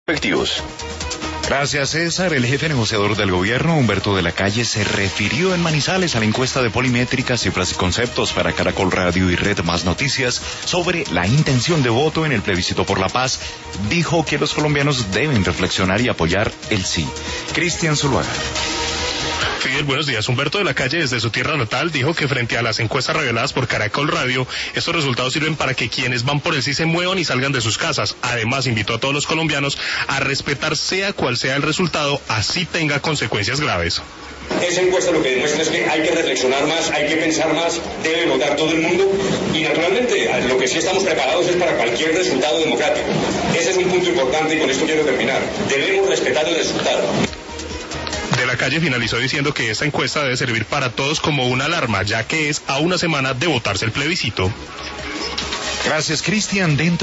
respectivos. Gracias, César. El jefe negociador del gobierno, Humberto de la Calle, se refirió en Manizales a la encuesta de Polimétrica, Cifras y Conceptos para Caracol Radio y Red Más Noticias sobre la intención de voto en el plebiscito por la paz. Dijo que los colombianos deben reflexionar y apoyar el sí. Cristian Zuluaga. Fidel, buenos días. Humberto de la Calle, desde su tierra natal, dijo que frente a las encuestas reveladas por Caracol Radio, estos resultados sirven para que quienes van por el sí se muevan y salgan de sus casas. Además, invitó a todos los colombianos a respetar sea cual sea el resultado, así tenga consecuencias graves. Esa encuesta lo que demuestra es que hay que reflexionar más, hay que pensar más, debe votar todo el mundo y naturalmente lo que sí estamos preparados es para cualquier resultado democrático. Ese es un punto importante y con esto quiero terminar. Debemos respetar el resultado. De la Calle finalizó diciendo que esta encuesta debe servir para todos como una alarma, ya que es a una semana de votarse el plebiscito. Gracias, Cristian. Dentro